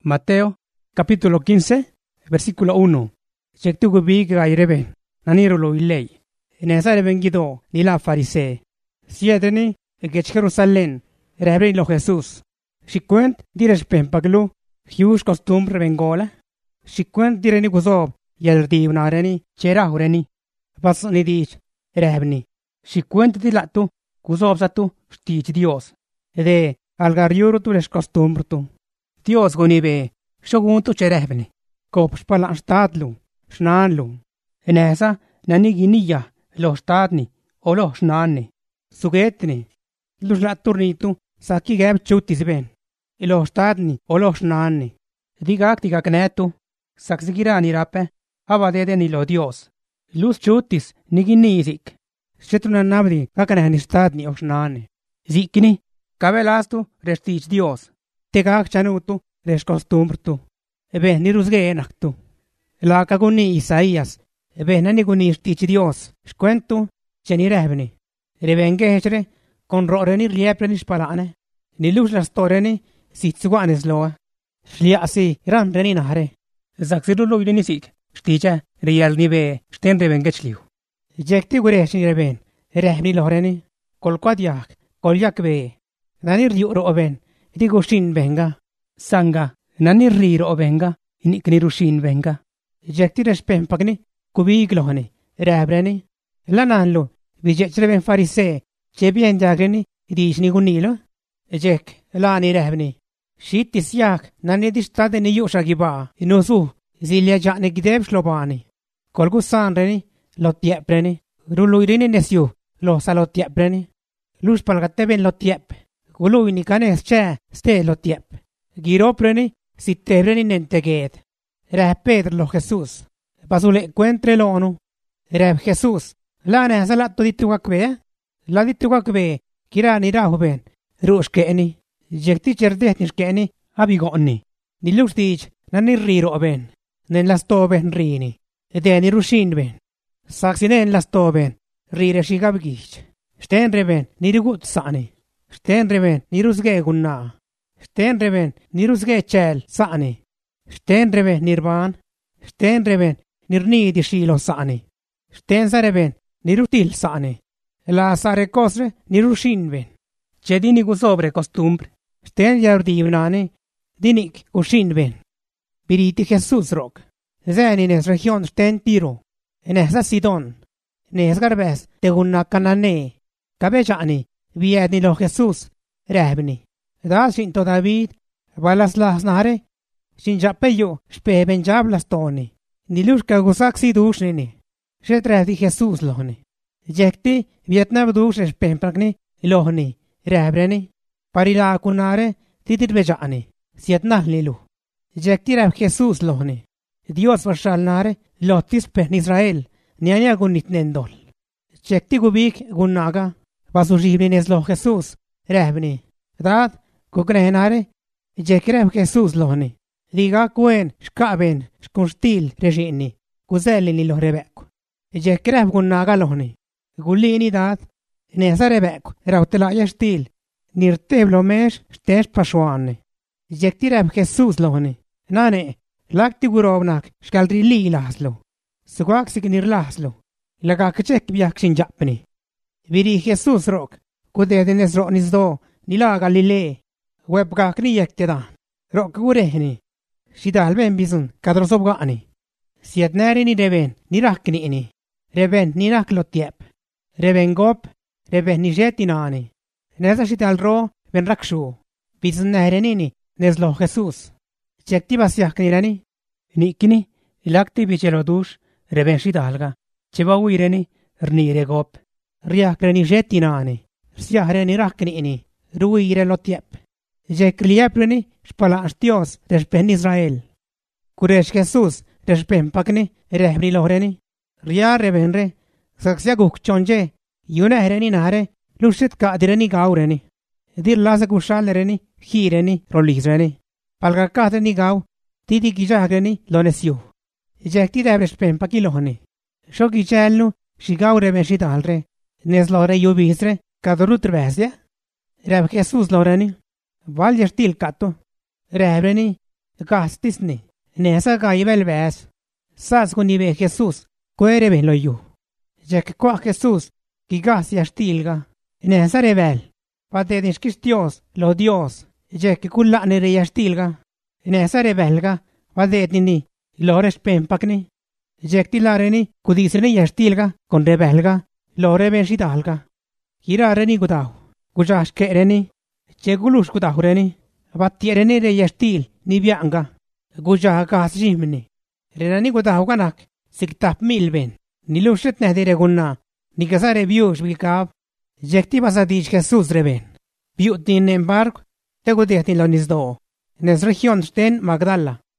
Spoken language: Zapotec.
Mateo, capítulo 15, versículo 1. Chektugu biga ireben, nanirolo ilay. Inesa reben gido, nila farisee. Siedeni, gech Jerusalén, reben lo Jesús. Shikwent dires pempaglu, hius costumbre bengola. Shikwent direni guzob, yaldi unareni, cherahureni. Bas ni dich, rebni. Shikwent dilatu, guzob satu, stich Dios. De algariuru tu les costumbre tu. Dios gonibe, shoguntu cherehbni. Kops palan stadlu, snanlu. Enesa, nani giniya, lo stadni, o lo snanni. Sugetni, lus la turnitu, saki gab chutis ben. Ilo stadni, o lo snanni. Digak netu, saksigirani rape, abadede ni lo Dios. Lus chutis, niginisik. Shetuna nabdi, kakanani stadni o snanni. Zikni, kabelastu, restich Dios. Tegak chanutu, res costumbrtu. Ebe nirusge enaktu. La kaguni Isaías. Ebe naniguni stich Dios. Shkuentu, chenirehbni. Revengehre, con roreni riepreni spalane. Nilus la storeni, sitsuanes loa. Shliasi, ramreni nahre. Zaksirulo ilenisik. Sticha, rial nive, sten revengechliu. Jekti gureshi reben, rehbni loreni. Kolkwadiak, kolyak be. Nanir yuro oben. Digoshin venga, sanga, nani ro venga, iniknirushin venga. Jekti respem pagni, kubiglohani, rabreni, lananlo, vijechren farise, chebien jagni, dishni gunilo. Jek, lani rabni. Shitis yak, nani distade ni yushagiba, inosu, zilya jane gideb slobani. Kolgusan reni, lotiep reni, ruluirini nesyu, lo salotiep reni. Lus palgateben lotiep. Ului ni canes che ste lo tiep. Giropreni si tebreni nenteged. Reh Pedro lo Jesús. Pasule cuentre lonu. Reh Jesús. La nesa la to dituakbe. La dituakbe. Kira ni rahuben. Rushkeni. Jekti cherdetnishkeni. Abigonni. Ni lustich. Nani riro ben. Nen las toben rini. Deni rushinben. Saksinen las toben. Rire shigabgich. Stenreben. Nirigut sani. Stenreben nirusge gunna. Stenreben nirusge chel sani. Stenreben nirban. Stenreben nirni di shilo sani. Stensareben nirutil sani. La sare cosre nirushinben. Chedini gusobre costumbre. Sten yardivnani. Dinik ushinben. Biriti Jesús rock. Zeni nes región sten tiro. En esa Sidón. Nes garbes te gunna canane. Cabellani. Viedni lo Jesús, rehbni. Da shinto David, balas las nare, shinjapeyo, speben jablas toni. Nilushka gusaksi dushnini. Shetrehdi Jesús lohni. Jekti, Vietnam dush spempagni, lohni, rehbreni. Parila kunare, titit bejani. Sietnah lilu. Jekti reh Jesús lohni. Dios vashalnare, lotis pen Israel, nianya gunit nendol. Jekti gubik gunaga, Vasujibines lo Jesús, rehbni. Dad, kukrehenare, jekreb Jesús lohni. Diga kuen, shkaben, shkunstil regini, kuzelini lo rebeku. Jekreb gunaga lohni. Gulini dad, nesa rebeku, rautela yashtil, nirteblo mesh, stesh pashuani. Jektireb Jesús lohni. Nane, lakti gurovnak, shkaldri li laslo. Sugwaksik nirlaslo. Lagakchek biakshin japni. Viri Jesús rock, kudedenes ronisdo, nila Galile, webgak ni yektedan, rock gurehni, shidal ben bizun, kadrosobgani. Sietneri ni reben, nirakni ini, reben nirak lotiep, reben gop, reben ni jetinani, neza shidal ro, ben rakshu, bizun nerenini, nezlo Jesús. Chekti basiaknirani, nikini, ilakti bichelodush, reben shidalga, chebawireni, rnire gop. Riakreni jetinani, siahreni rakniini, ruire lotiep. Jekliapreni, spalans Dios, respen Israel. Kuresh Jesús, respen pakni, rehbni lohreni. Ria rebenre, saksiaguk chonje, yunahreni nare, lushit kadireni gaureni. Dir lasakushalereni, hireni, rolizreni. Palgakatreni gau, tidi gijagreni, lonesiu. Jekti respen pakilohni. Shoki chelnu, shigaure beshidalre. Nes lore yubisre, kadrut vesya. Reb Jesús loreni. Valjestil kato. Rebreni. gastisni nesa ga ibel bes sas kunibe Jesus kuerebe loyu jek kwa Jesus gigas yastilga nesa rebel patedin Dios lo Dios jek kulla ne yastilga nesa rebelga vadetni lores pempakni jek tilareni kudisene yastilga kon rebelga lore benshidalga kirareni gudaw gujash kereni chegulush gudahureni vattiereni re yastil ni bianga guja gasjimni renani gudahganak siktap milben nilushet nahdire gunna nikasare biush bikab jekti basadich Jesus reben biutin embark tegudehtin lonisdo nes región sten Magdala